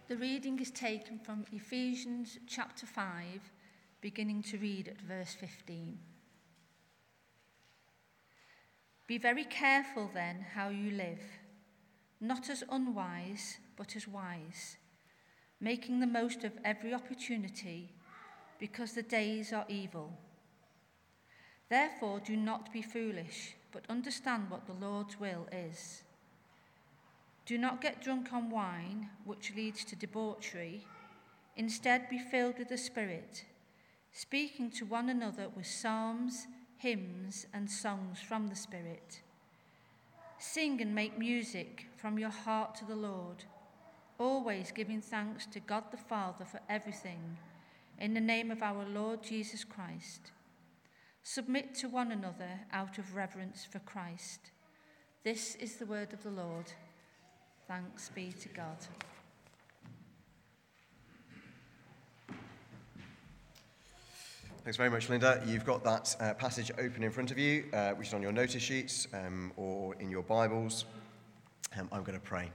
The reading is taken from Ephesians chapter 5, beginning to read at verse 15. Be very careful then how you live, not as unwise, but as wise, making the most of every opportunity, because the days are evil. Therefore, do not be foolish, but understand what the Lord's will is. Do not get drunk on wine, which leads to debauchery. Instead, be filled with the Spirit, speaking to one another with psalms, hymns, and songs from the Spirit. Sing and make music from your heart to the Lord, always giving thanks to God the Father for everything, in the name of our Lord Jesus Christ. Submit to one another out of reverence for Christ. This is the word of the Lord. Thanks be to God. Thanks very much, Linda. You've got that passage open in front of you, which is on your notice sheets or in your Bibles. I'm going to pray.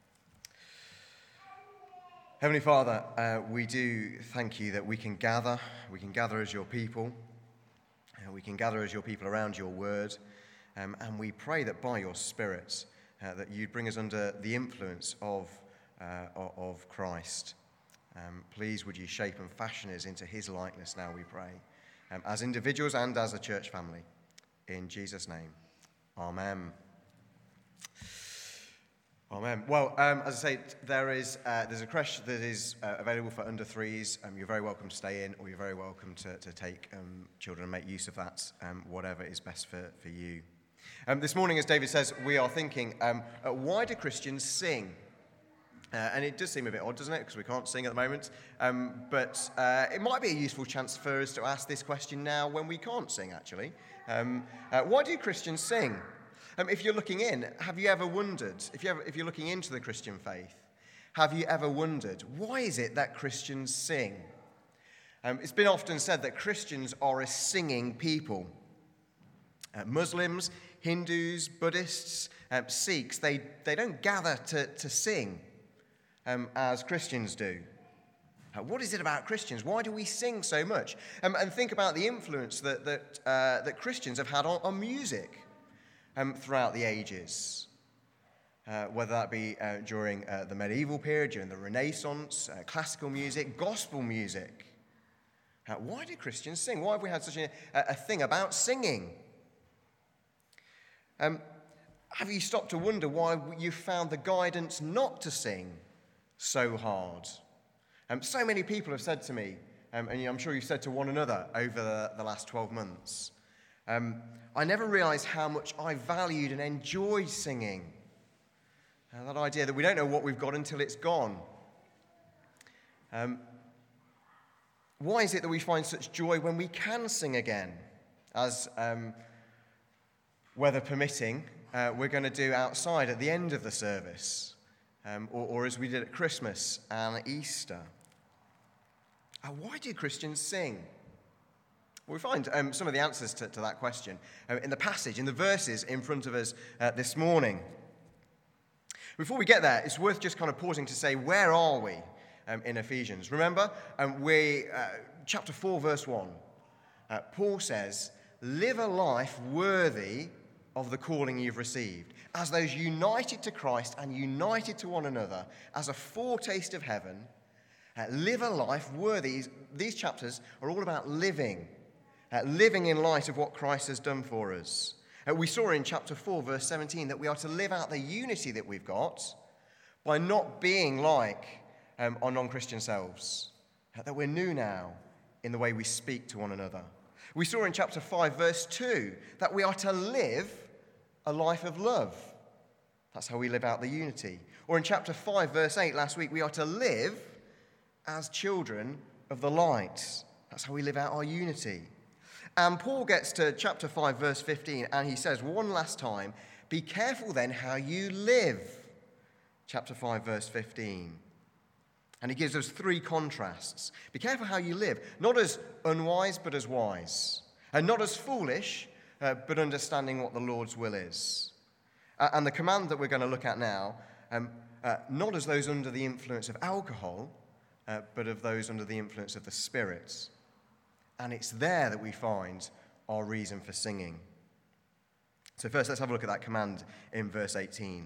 Heavenly Father, we do thank you that we can gather as your people, we can gather as your people around your word, and we pray that by your Spirit, that you'd bring us under the influence of Christ. Please would you shape and fashion us into his likeness now, we pray, as individuals and as a church family. In Jesus' name, amen. Amen. Well, as I say, there's a creche that is available for under threes. You're very welcome to stay in, or you're very welcome to take children and make use of that, whatever is best for you. This morning, as David says, we are thinking, why do Christians sing? And it does seem a bit odd, doesn't it? Because we can't sing at the moment. But it might be a useful chance for us to ask this question now when we can't sing, actually. Why do Christians sing? If you're looking in, have you ever wondered, if you're looking into the Christian faith, have you ever wondered, why is it that Christians sing? It's been often said that Christians are a singing people. Muslims, Hindus, Buddhists, Sikhs, they don't gather to sing as Christians do. What is it about Christians? Why do we sing so much? And think about the influence that Christians have had on music throughout the ages. Whether that be during the medieval period, during the Renaissance, classical music, gospel music. Why do Christians sing? Why have we had such a thing about singing? Have you stopped to wonder why you found the guidance not to sing so hard? So many people have said to me, and I'm sure you've said to one another over the last 12 months, I never realised how much I valued and enjoyed singing. That idea that we don't know what we've got until it's gone. Why is it that we find such joy when we can sing again? As weather permitting, we're going to do outside at the end of the service, or as we did at Christmas and Easter. Why do Christians sing? Well, we find some of the answers to that question in the passage, in the verses in front of us this morning. Before we get there, it's worth just kind of pausing to say, where are we in Ephesians? Remember, chapter 4, verse 1, Paul says, live a life worthy of the calling you've received, as those united to Christ and united to one another, as a foretaste of heaven. Live a life worthy. These chapters are all about living in light of what Christ has done for us. We saw in chapter 4, verse 17, that we are to live out the unity that we've got by not being like our non-Christian selves, that we're new now in the way we speak to one another. We saw in chapter 5, verse 2, that we are to live a life of love. That's how we live out the unity. Or in chapter 5, verse 8, last week, we are to live as children of the light. That's how we live out our unity. And Paul gets to chapter 5, verse 15, and he says one last time, be careful then how you live. Chapter 5, verse 15. And he gives us three contrasts. Be careful how you live, not as unwise, but as wise. And not as foolish, but understanding what the Lord's will is. And the command that we're going to look at now, not as those under the influence of alcohol, but of those under the influence of the Spirit. And it's there that we find our reason for singing. So first, let's have a look at that command in verse 18.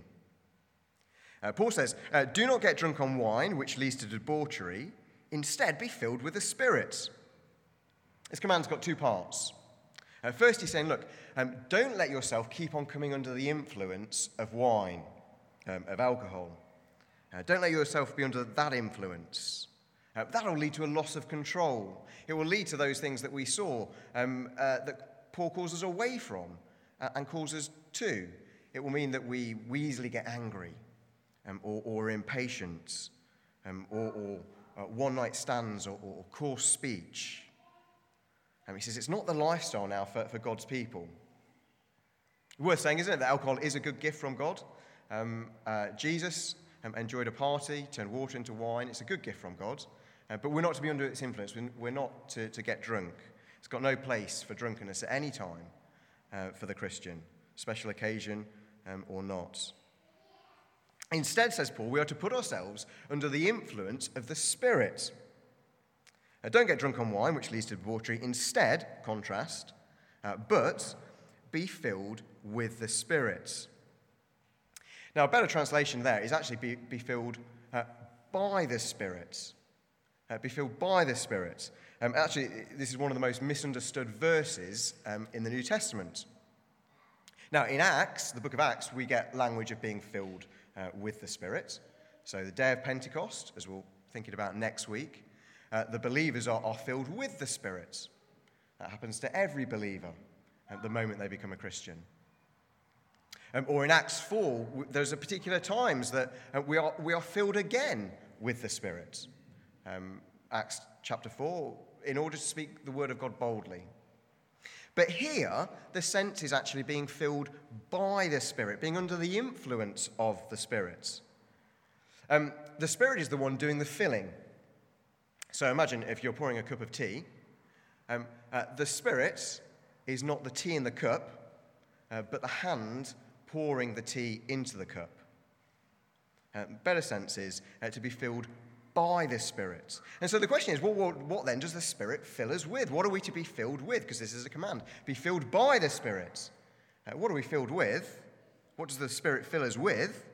Paul says, do not get drunk on wine, which leads to debauchery. Instead, be filled with the Spirit. This command's got two parts. First, he's saying, look, don't let yourself keep on coming under the influence of wine, of alcohol. Don't let yourself be under that influence. That'll lead to a loss of control. It will lead to those things that we saw that Paul calls us away from and calls us to. It will mean that we easily get angry or impatient or one-night stands or coarse speech. He says it's not the lifestyle now for God's people. Worth saying, isn't it, that alcohol is a good gift from God? Jesus enjoyed a party, turned water into wine. It's a good gift from God. But we're not to be under its influence. We're not to get drunk. It's got no place for drunkenness at any time for the Christian, special occasion or not. Instead, says Paul, we are to put ourselves under the influence of the Spirit. Don't get drunk on wine, which leads to debauchery. Instead, contrast, but be filled with the Spirit. Now, a better translation there is actually be filled by the Spirit. Be filled by the Spirit. Actually, this is one of the most misunderstood verses in the New Testament. Now, in Acts, the book of Acts, we get language of being filled with the Spirit. So the day of Pentecost, as we'll thinking about next week, the believers are filled with the Spirit. That happens to every believer at the moment they become a Christian. Or in Acts 4, there's a particular times that we are filled again with the Spirit. Acts chapter 4, in order to speak the word of God boldly. But here, the sense is actually being filled by the Spirit, being under the influence of the Spirit. The Spirit is the one doing the filling. So imagine if you're pouring a cup of tea, the Spirit is not the tea in the cup, but the hand pouring the tea into the cup. Better sense is to be filled by the Spirit. And so the question is, what then does the Spirit fill us with? What are we to be filled with? Because this is a command. Be filled by the Spirit. What are we filled with? What does the Spirit fill us with?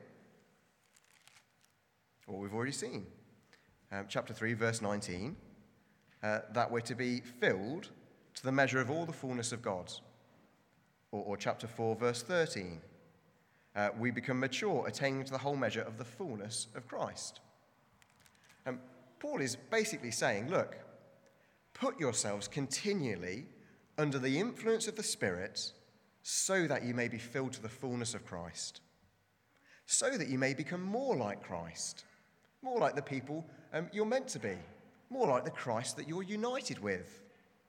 What we've already seen. Chapter 3, verse 19, that we're to be filled to the measure of all the fullness of God. Or chapter 4, verse 13, we become mature, attaining to the whole measure of the fullness of Christ. Paul is basically saying, look, put yourselves continually under the influence of the Spirit so that you may be filled to the fullness of Christ, so that you may become more like Christ, more like the people you're meant to be, more like the Christ that you're united with.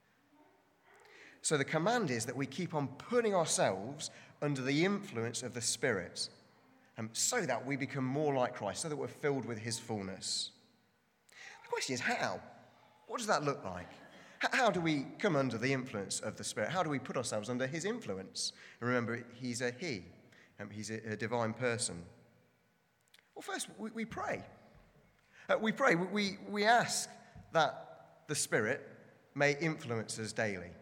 So the command is that we keep on putting ourselves under the influence of the Spirit, so that we become more like Christ, so that we're filled with his fullness. The question is how? What does that look like? How do we come under the influence of the Spirit? How do we put ourselves under his influence? And remember, he's a he. He's a divine person. Well, first, we pray. We pray. We ask that the Spirit may influence us daily.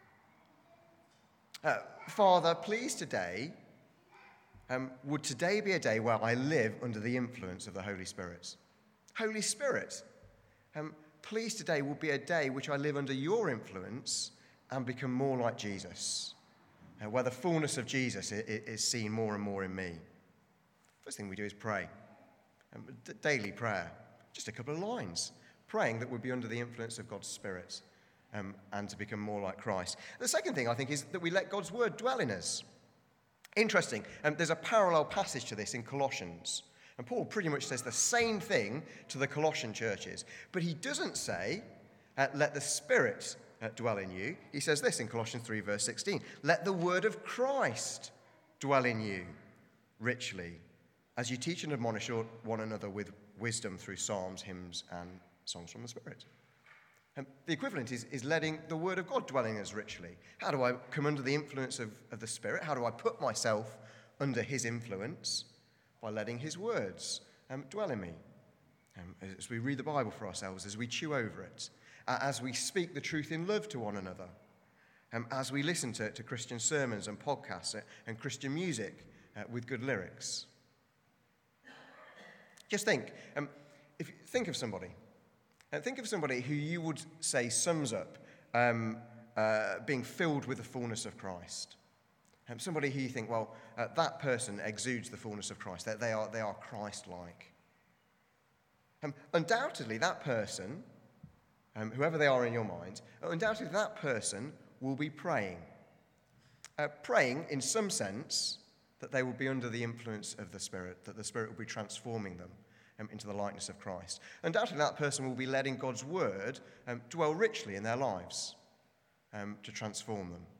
Father, please today, would today be a day where I live under the influence of the Holy Spirit? Holy Spirit, please today will be a day which I live under your influence and become more like Jesus, where the fullness of Jesus is seen more and more in me. First thing we do is pray. Daily prayer, just a couple of lines, praying that we'll be under the influence of God's Spirit and to become more like Christ. The second thing, I think, is that we let God's word dwell in us. Interesting, there's a parallel passage to this in Colossians. And Paul pretty much says the same thing to the Colossian churches. But he doesn't say, let the Spirit dwell in you. He says this in Colossians 3, verse 16. Let the word of Christ dwell in you richly, as you teach and admonish one another with wisdom through psalms, hymns, and songs from the Spirit. The equivalent is letting the word of God dwell in us richly. How do I come under the influence of the Spirit? How do I put myself under his influence? By letting his words dwell in me. As we read the Bible for ourselves, as we chew over it, as we speak the truth in love to one another, as we listen to Christian sermons and podcasts and Christian music with good lyrics. Just think, think of somebody who you would say sums up being filled with the fullness of Christ. Somebody who you think, well, that person exudes the fullness of Christ. They are Christ-like. Undoubtedly, that person, whoever they are in your mind, undoubtedly that person will be praying. Praying in some sense that they will be under the influence of the Spirit, that the Spirit will be transforming them into the likeness of Christ. Undoubtedly, that person will be letting God's word dwell richly in their lives to transform them.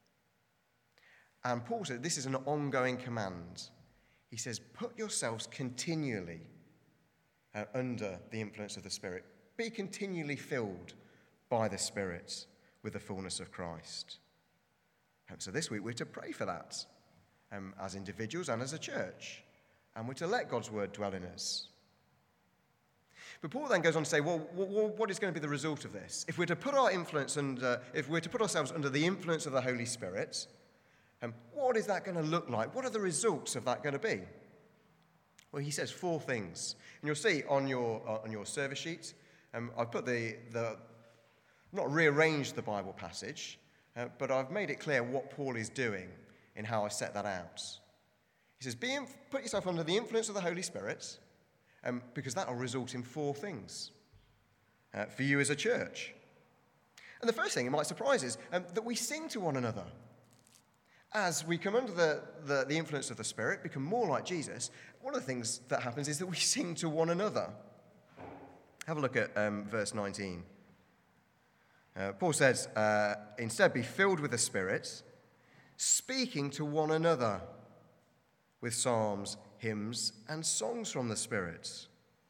And Paul said this is an ongoing command. He says, put yourselves continually under the influence of the Spirit. Be continually filled by the Spirit with the fullness of Christ. So this week we're to pray for that as individuals and as a church. And we're to let God's word dwell in us. But Paul then goes on to say, well, what is going to be the result of this? If we're to put ourselves under the influence of the Holy Spirit, what is that going to look like? What are the results of that going to be? Well, he says 4 things. And you'll see on your service sheet, I've put not rearranged the Bible passage, but I've made it clear what Paul is doing in how I set that out. He says, put yourself under the influence of the Holy Spirit, because that will result in 4 things for you as a church. And the first thing, it might surprise is that we sing to one another. As we come under the influence of the Spirit, become more like Jesus, one of the things that happens is that we sing to one another. Have a look at verse 19. Paul says, instead be filled with the Spirit, speaking to one another with psalms, hymns, and songs from the Spirit.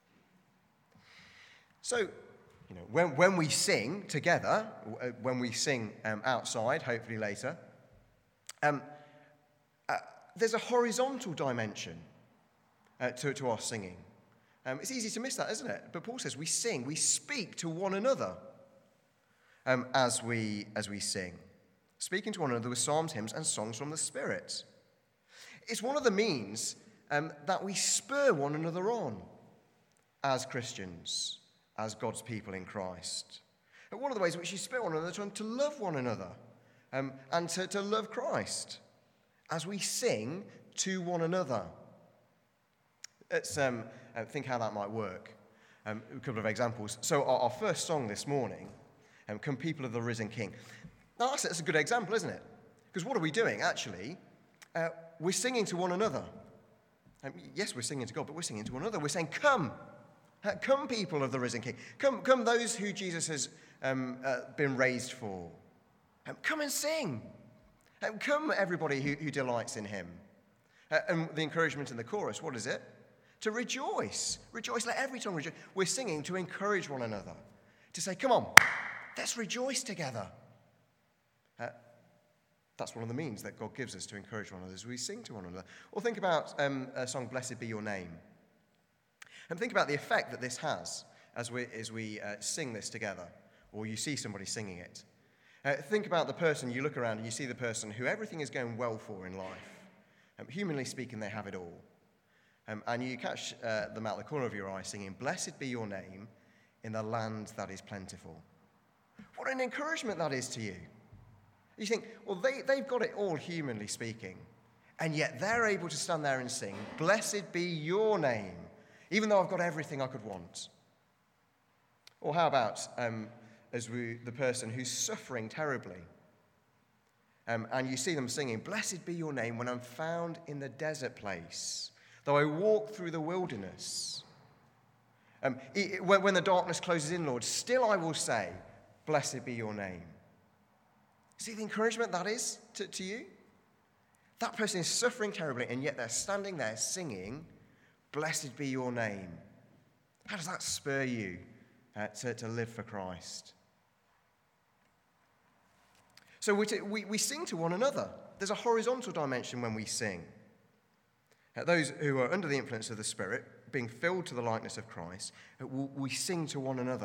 So, when we sing together, when we sing outside, hopefully later, there's a horizontal dimension to our singing. It's easy to miss that, isn't it? But Paul says we sing, we speak to one another as we sing, speaking to one another with psalms, hymns, and songs from the Spirit. It's one of the means that we spur one another on as Christians, as God's people in Christ. And one of the ways in which you spur one another to love one another. And to love Christ as we sing to one another. Let's think how that might work. A couple of examples. So our first song this morning, Come People of the Risen King. Now that's a good example, isn't it? Because what are we doing, actually? We're singing to one another. Yes, we're singing to God, but we're singing to one another. We're saying, come. Come, people of the Risen King. Come those who Jesus has been raised for. Come and sing. Come, everybody who delights in him. And the encouragement in the chorus, what is it? To rejoice. Rejoice, let every tongue rejoice. We're singing to encourage one another. To say, come on, let's rejoice together. That's one of the means that God gives us to encourage one another as we sing to one another. Or think about a song, Blessed Be Your Name. And think about the effect that this has as we sing this together. Or you see somebody singing it. Think about the person, you look around and you see the person who everything is going well for in life. Humanly speaking, they have it all. And you catch them out the corner of your eye singing, Blessed be your name in the land that is plentiful. What an encouragement that is to you. You think, well, they've got it all humanly speaking, and yet they're able to stand there and sing, Blessed be your name, even though I've got everything I could want. Or how about the person who's suffering terribly. And you see them singing, Blessed be your name when I'm found in the desert place, though I walk through the wilderness. When the darkness closes in, Lord, still I will say, Blessed be your name. See the encouragement that is to you? That person is suffering terribly, and yet they're standing there singing, Blessed be your name. How does that spur you to live for Christ? So we sing to one another. There's a horizontal dimension when we sing. Those who are under the influence of the Spirit being filled to the likeness of Christ, we sing to one another.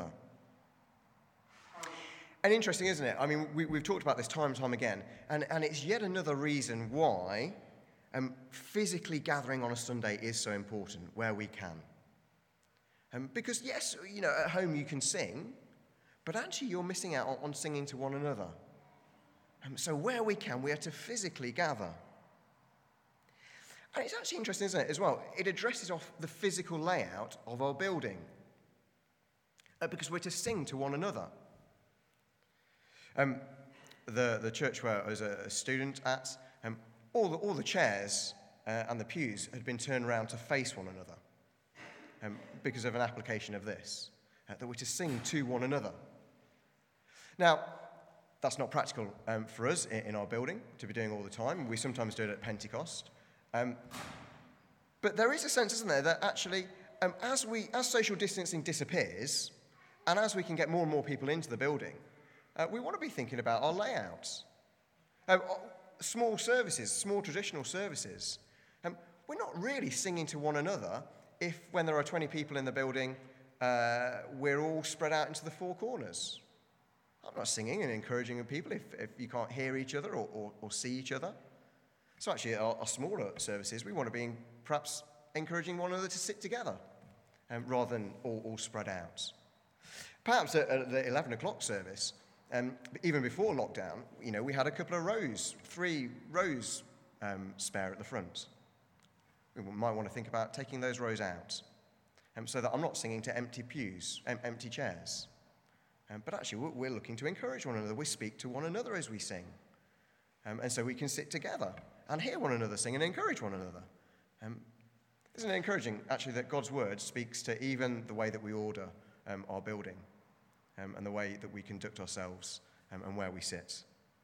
And interesting, isn't it? I mean, we've talked about this time and time again, and it's yet another reason why physically gathering on a Sunday is so important, where we can. Because, yes, at home you can sing, but actually you're missing out on singing to one another. So where we can, we are to physically gather. And it's actually interesting, isn't it, as well? It addresses off the physical layout of our building. Because we're to sing to one another. The church where I was a student at, all the chairs and the pews had been turned around to face one another because of an application of this, that we're to sing to one another. Now, that's not practical for us in our building to be doing all the time. We sometimes do it at Pentecost. But there is a sense, isn't there, that actually as social distancing disappears and as we can get more and more people into the building, we want to be thinking about our layouts. Small services, small traditional services. We're not really singing to one another if, when there are 20 people in the building, we're all spread out into the four corners. I'm not singing and encouraging people if you can't hear each other or see each other. So actually, our smaller services, we want to be perhaps encouraging one another to sit together rather than all spread out. Perhaps at the 11 o'clock service, even before lockdown, we had a couple of rows, 3 rows spare at the front. We might want to think about taking those rows out so that I'm not singing to empty pews, empty chairs. But actually, we're looking to encourage one another. We speak to one another as we sing. And so we can sit together and hear one another sing and encourage one another. Isn't it encouraging, actually, that God's word speaks to even the way that we order our building and the way that we conduct ourselves and where we sit?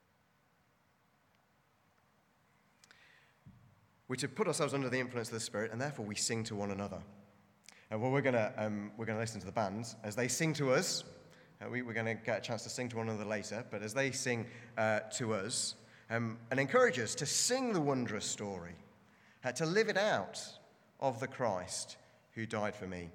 We're to put ourselves under the influence of the Spirit, and therefore we sing to one another. Well, we're going to listen to the band as they sing to us. We're going to get a chance to sing to one another later, but as they sing to us and encourage us to sing the wondrous story, to live it out of the Christ who died for me.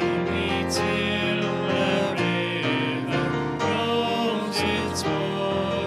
Till the river rolls its water.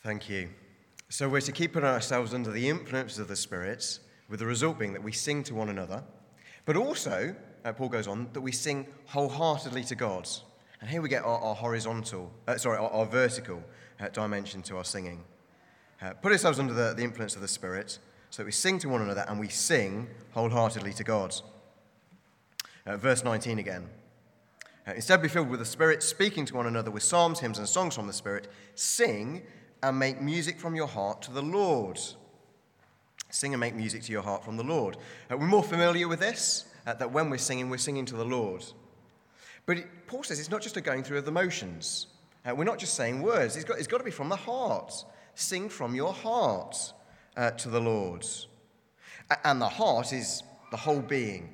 Thank you. So we're to keep putting ourselves under the influence of the Spirit, with the result being that we sing to one another, but also, Paul goes on, that we sing wholeheartedly to God. And here we get our vertical dimension to our singing. Put ourselves under the influence of the Spirit, so that we sing to one another and we sing wholeheartedly to God. Verse 19 again. Instead, be filled with the Spirit, speaking to one another with psalms, hymns, and songs from the Spirit. Sing and make music from your heart to the Lord. Sing and make music to your heart from the Lord. We're more familiar with this, that when we're singing to the Lord. But Paul says it's not just a going through of the motions. We're not just saying words. It's got to be from the heart. Sing from your heart to the Lord. And the heart is the whole being.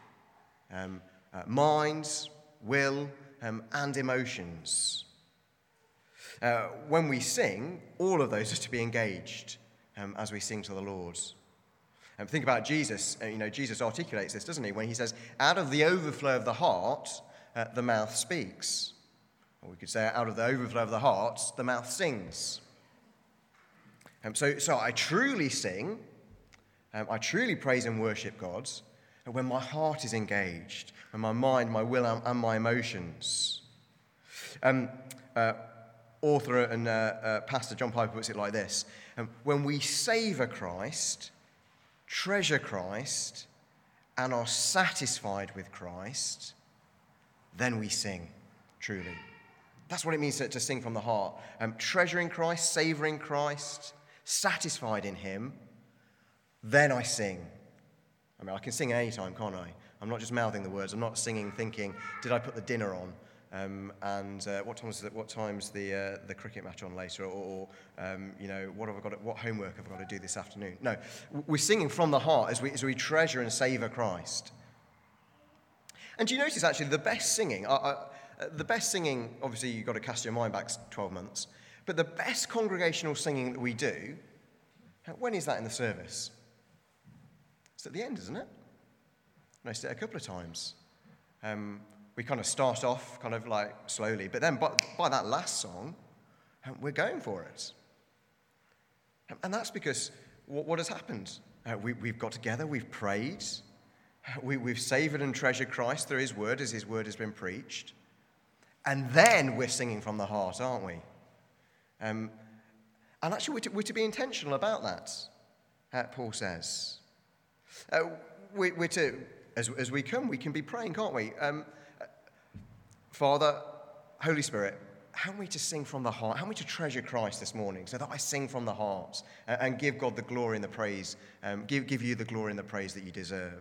Mind, will, and emotions. When we sing, all of those are to be engaged as we sing to the Lord. Think about Jesus. Jesus articulates this, doesn't he? When he says, out of the overflow of the heart, the mouth speaks. Or we could say, out of the overflow of the heart, the mouth sings. So I truly sing, I truly praise and worship God when my heart is engaged, when my mind, my will, and my emotions. Author and Pastor John Piper puts it like this. When we savour Christ, treasure Christ, and are satisfied with Christ, then we sing, truly. That's what it means to sing from the heart. Treasuring Christ, savouring Christ, satisfied in him, then I sing. I can sing at any time, can't I? I'm not just mouthing the words. I'm not singing thinking, did I put the dinner on? What time's the cricket match on later? Or what homework have I got to do this afternoon? No, we're singing from the heart as we treasure and savour Christ. And do you notice actually the best singing, obviously you've got to cast your mind back 12 months, but the best congregational singing that we do, when is that in the service? It's at the end, isn't it? I noticed it a couple of times. We kind of start off kind of like slowly, but then by that last song, we're going for it. And that's because what has happened? We've got together, we've prayed, we've savoured and treasured Christ through his word as his word has been preached. And then we're singing from the heart, aren't we? And actually, we're to be intentional about that, Paul says. We're to, as we come, we can be praying, can't we? Father, Holy Spirit, help me to sing from the heart. Help me to treasure Christ this morning so that I sing from the heart and give God the glory and the praise, give you the glory and the praise that you deserve.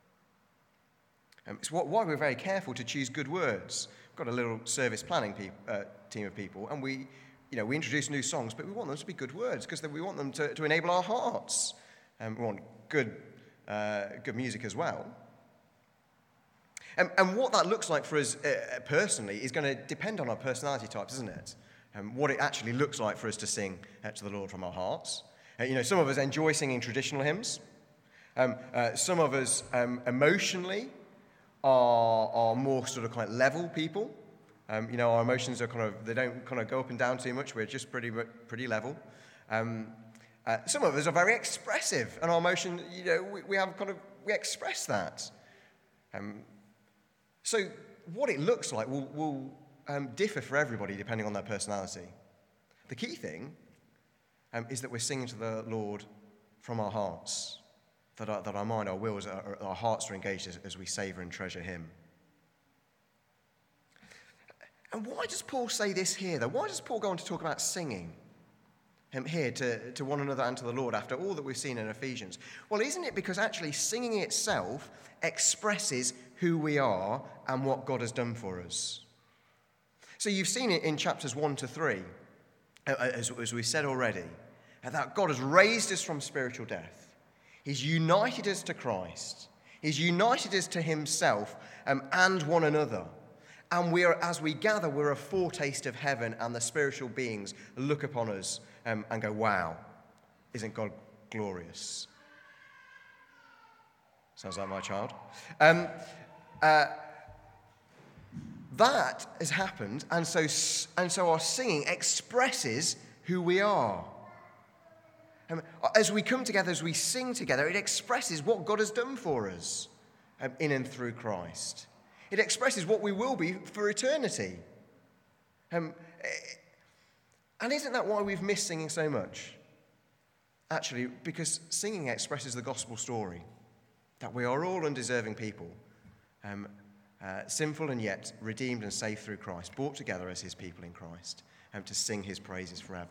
It's why we're very careful to choose good words. We've got a little service planning team of people, and we introduce new songs, but we want them to be good words because we want them to enable our hearts. We want good music as well. And what that looks like for us personally is going to depend on our personality types, isn't it? What it actually looks like for us to sing to the Lord from our hearts. Some of us enjoy singing traditional hymns. Some of us emotionally are more sort of kind of level people. Our emotions are they don't kind of go up and down too much. We're just pretty level. Some of us are very expressive, and our emotion, we express that. So what it looks like will differ for everybody depending on their personality. The key thing is that we're singing to the Lord from our hearts, that our mind, our wills, our hearts are engaged as we savour and treasure him. And why does Paul say this here, though? Why does Paul go on to talk about singing here to one another and to the Lord after all that we've seen in Ephesians? Well, isn't it because actually singing itself expresses who we are and what God has done for us? So you've seen it in chapters 1 to 3, as we said already, that God has raised us from spiritual death. He's united us to Christ. He's united us to himself and one another. And as we gather, we're a foretaste of heaven, and the spiritual beings look upon us and go, wow, isn't God glorious? Sounds like my child. That has happened, and so our singing expresses who we are. As we come together, as we sing together, it expresses what God has done for us in and through Christ. It expresses what we will be for eternity. And isn't that why we've missed singing so much? Actually, because singing expresses the gospel story, that we are all undeserving people, sinful and yet redeemed and saved through Christ, brought together as his people in Christ, to sing his praises forever.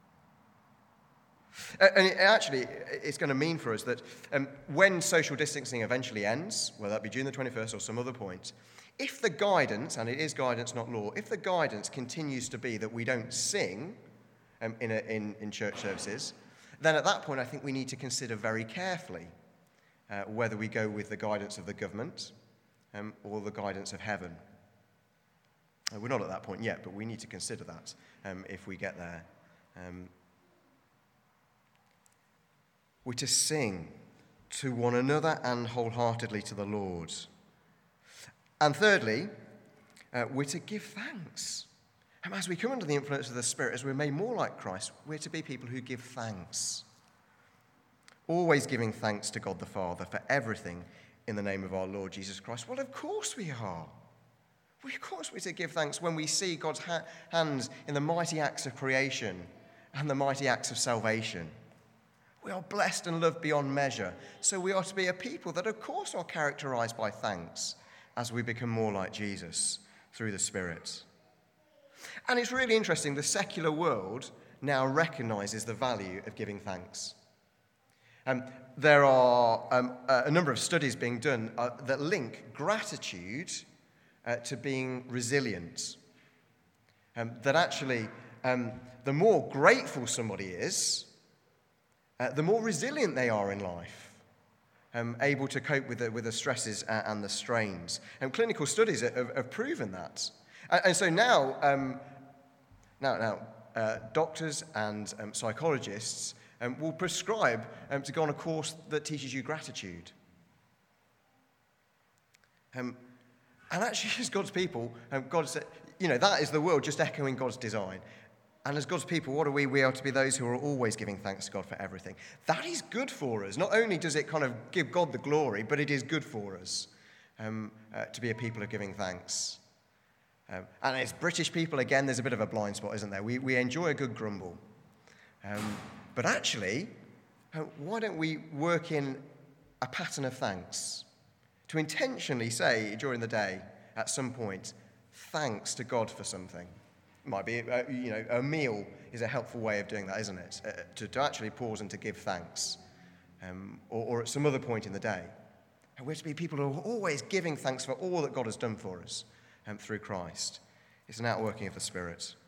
And it's going to mean for us that when social distancing eventually ends, whether that be June the 21st or some other point, if the guidance, and it is guidance, not law, if the guidance continues to be that we don't sing in church services, then at that point I think we need to consider very carefully whether we go with the guidance of the government or the guidance of heaven. We're not at that point yet, but we need to consider that if we get there. We're to sing to one another and wholeheartedly to the Lord. And thirdly, we're to give thanks. And as we come under the influence of the Spirit, as we're made more like Christ, we're to be people who give thanks. Always giving thanks to God the Father for everything in the name of our Lord Jesus Christ. Well, of course we are. Of course we're to give thanks when we see God's hands in the mighty acts of creation and the mighty acts of salvation. We are blessed and loved beyond measure. So we are to be a people that, of course, are characterized by thanks as we become more like Jesus through the Spirit. And it's really interesting, the secular world now recognizes the value of giving thanks. There are a number of studies being done that link gratitude to being resilient. That actually, the more grateful somebody is, the more resilient they are in life, able to cope with the stresses and the strains. And clinical studies have proven that. And so now doctors and psychologists will prescribe to go on a course that teaches you gratitude. And actually, as God's people, God said, that is the world just echoing God's design. And as God's people, what are we? We are to be those who are always giving thanks to God for everything. That is good for us. Not only does it kind of give God the glory, but it is good for us to be a people of giving thanks. And as British people, again, there's a bit of a blind spot, isn't there? We enjoy a good grumble. But actually, why don't we work in a pattern of thanks? To intentionally say during the day, at some point, thanks to God for something. It might be, a meal is a helpful way of doing that, isn't it? To actually pause and to give thanks. Or at some other point in the day. And we're to be people who are always giving thanks for all that God has done for us through Christ. It's an outworking of the Spirit.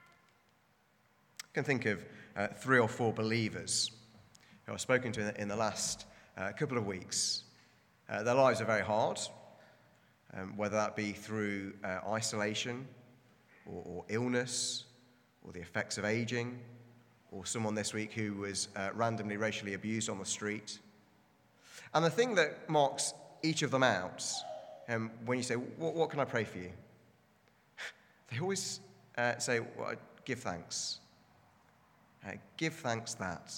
I can think of 3 or 4 believers who I've spoken to in the last couple of weeks. Their lives are very hard, whether that be through isolation or illness or the effects of aging, or someone this week who was randomly racially abused on the street. And the thing that marks each of them out, when you say, what can I pray for you? They always say, well, give thanks. Give thanks that.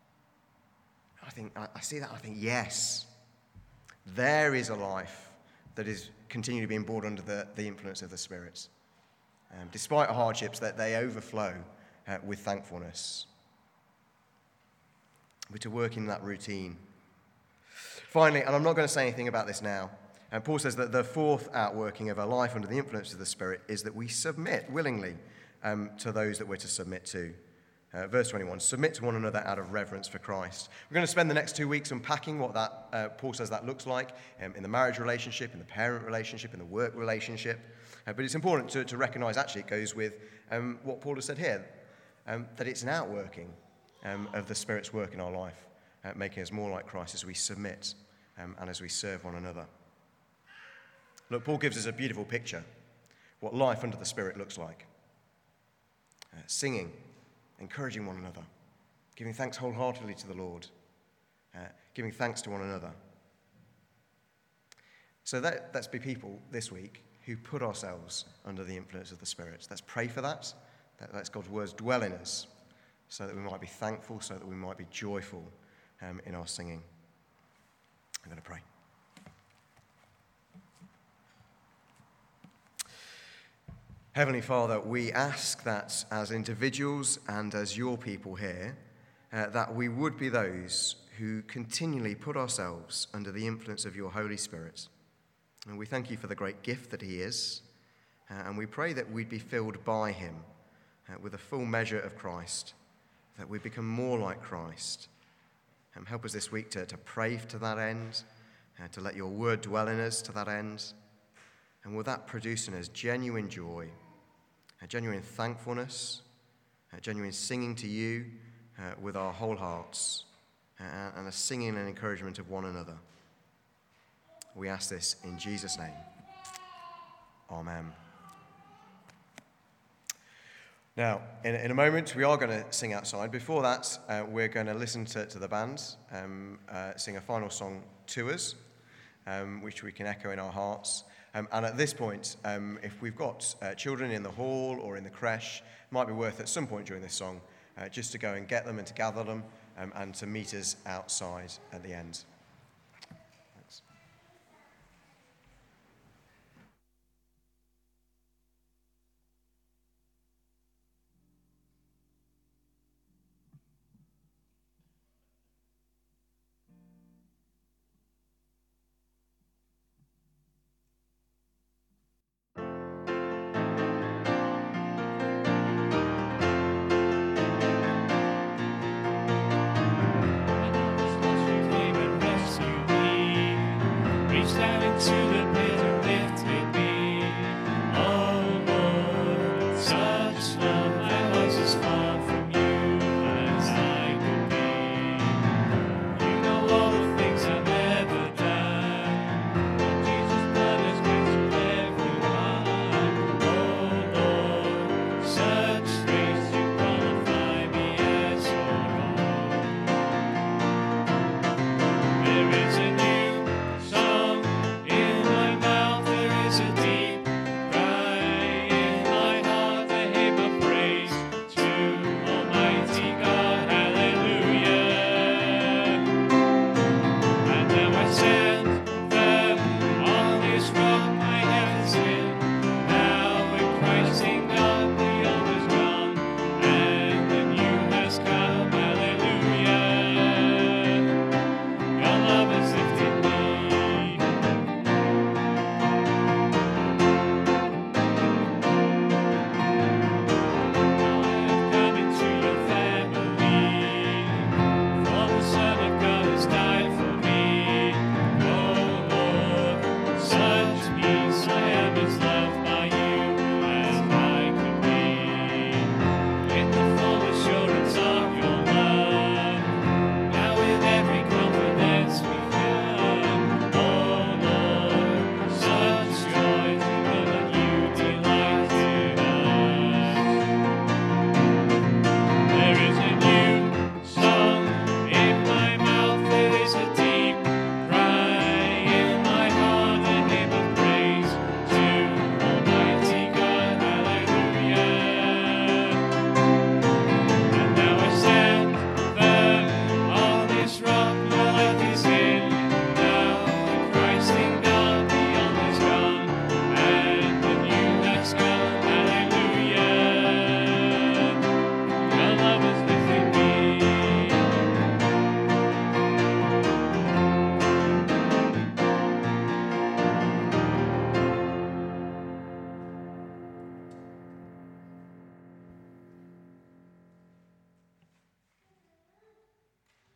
I see that, I think, yes, there is a life that is continually being brought under the influence of the Spirit. Despite hardships, that they overflow with thankfulness. We're to work in that routine. Finally, and I'm not going to say anything about this now, Paul says that the 4th outworking of a life under the influence of the Spirit is that we submit willingly to those that we're to submit to. Verse 21, submit to one another out of reverence for Christ. We're going to spend the next 2 weeks unpacking what that Paul says that looks like in the marriage relationship, in the parent relationship, in the work relationship. But it's important to recognise, actually, it goes with what Paul has said here, that it's an outworking of the Spirit's work in our life, making us more like Christ as we submit and as we serve one another. Look, Paul gives us a beautiful picture, what life under the Spirit looks like. Singing, encouraging one another, giving thanks wholeheartedly to the Lord, giving thanks to one another. So let's be people this week who put ourselves under the influence of the Spirit. Let's pray for that. Let's God's words dwell in us so that we might be thankful, so that we might be joyful in our singing. I'm going to pray. Heavenly Father, we ask that as individuals and as your people here, that we would be those who continually put ourselves under the influence of your Holy Spirit. And we thank you for the great gift that he is, and we pray that we'd be filled by him with a full measure of Christ, that we become more like Christ. Help us this week to pray to that end, to let your word dwell in us to that end, and will that produce in us genuine joy, a genuine thankfulness, a genuine singing to you with our whole hearts, and a singing and encouragement of one another. We ask this in Jesus' name. Amen. Now, in a moment, we are going to sing outside. Before that, we're going to listen to the band sing a final song to us, which we can echo in our hearts. And at this point, if we've got children in the hall or in the creche, it might be worth at some point during this song just to go and get them and to gather them and to meet us outside at the end. Thanks. Down into the pit.